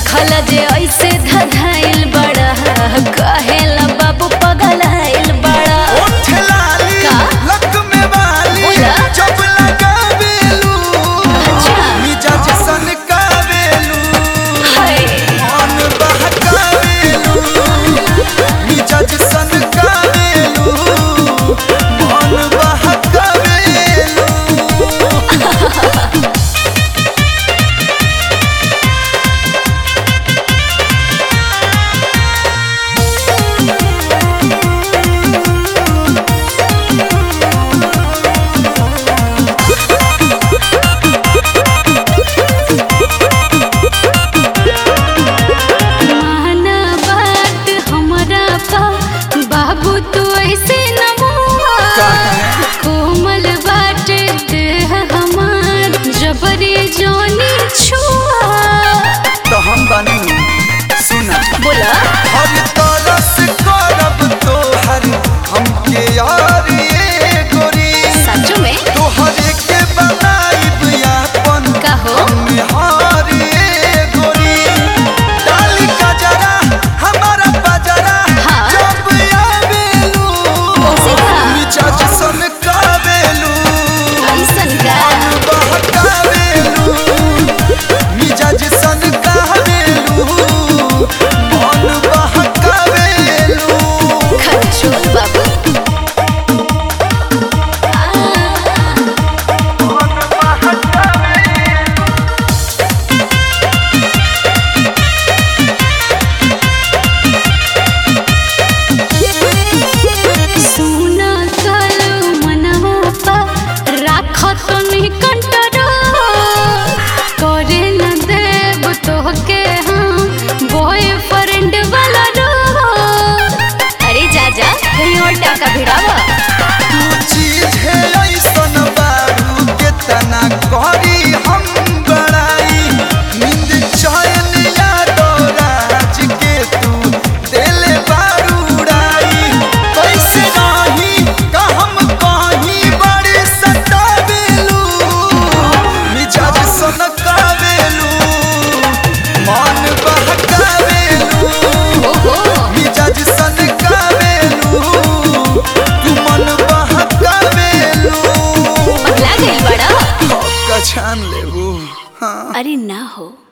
देखल जे ऐसे धधाइल बड़ा कहेला बाबू पगलाइल बड़ा ओठ लाली लक में वाली जब लगावेलू मिजाज सन कावेलू मन बहकावेलू मिजाज सन कावेलू मन बहकावेलू बाबू तू ऐसे न मुआ कोमल बाट देह हमार जबरी जोनी छुआ तो हम बनी सुना बोला हर तरस करब तो हर हमके यार ये गोरी सच में तो हर के बनाइब यापन कहो हार ये गोरी डाली का जरा हमारा बजरा जब आवेलू मिजाज सन कावेलू ऐसन का बहकावेलू मिजाज सन कावेलू मन बहकावेलू खर्चोल बाबू टाका भिड़ावा तू चीज है ऐसन बारू के तना करी हम बड़ाई नींद चैन यादो राज के तू देले बारू उड़ाई कैसे नहीं का हम कहीं बड़ी सतावेलू मिजाज सन कावेलू मन बहकावेलू मिजाज सन कावेलू पगला गइल बड़ा छान लेबू हाँ अरे ना हो।